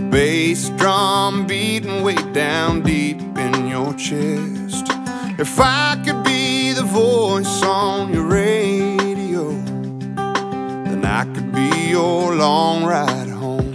bass drum beating way down deep in your chest. If I could be the voice on your radio, then I could be your long ride home.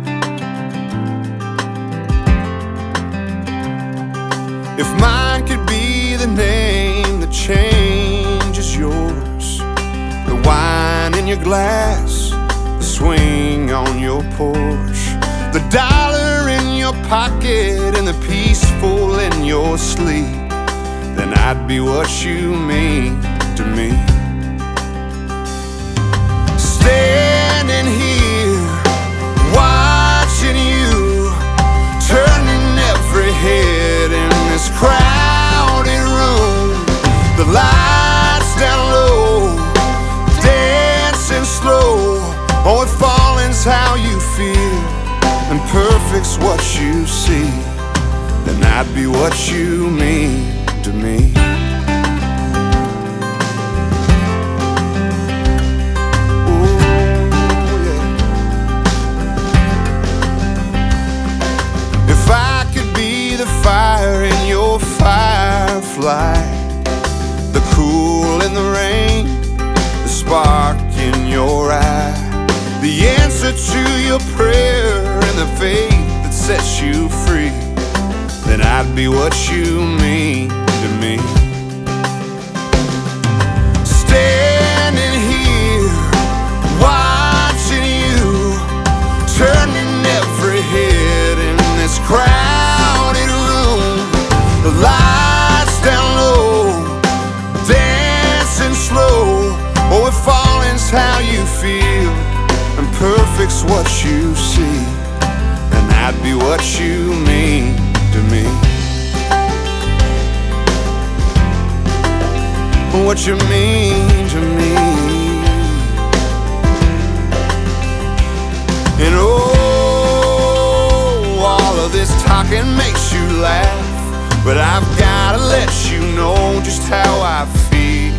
If mine could be the name that changes yours, the wine in your glass, the swing on your porch, the dollar in your pocket and the peaceful in your sleep, then I'd be what you mean to me. Standing here, watching you, turning every head in this crowded room. The lights down low, dancing slow. Oh, if falling's how you feel and perfect's what you see, then I'd be what you mean to me. Ooh, yeah. If I could be the fire in your firefly, the cool in the rain, the spark in your eye, the answer to your prayer and the faith that sets you free, then I'd be what you mean to me. Standing here, watching you, turning every head in this crowded room. The lights down low, dancing slow. Oh, if falling's how you feel and perfect's what you see, then I'd be what you mean to me. What you mean to me. And oh, all of this talking makes you laugh, but I've gotta let you know just how I feel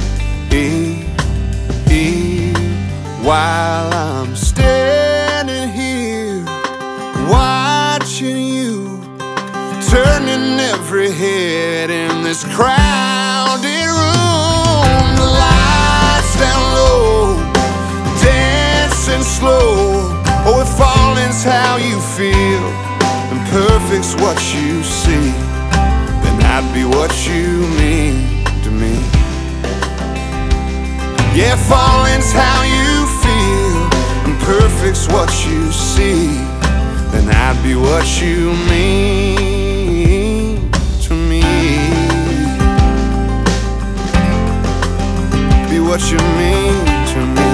while I'm standing here watching you, turning every head in this crowded room. The lights down low, dancing slow. Oh, if falling's how you feel and perfect's what you see, then I'd be what you mean to me. Yeah, falling's how you feel and perfect's what you see, then I'd be what you mean to me. Be what you mean to me.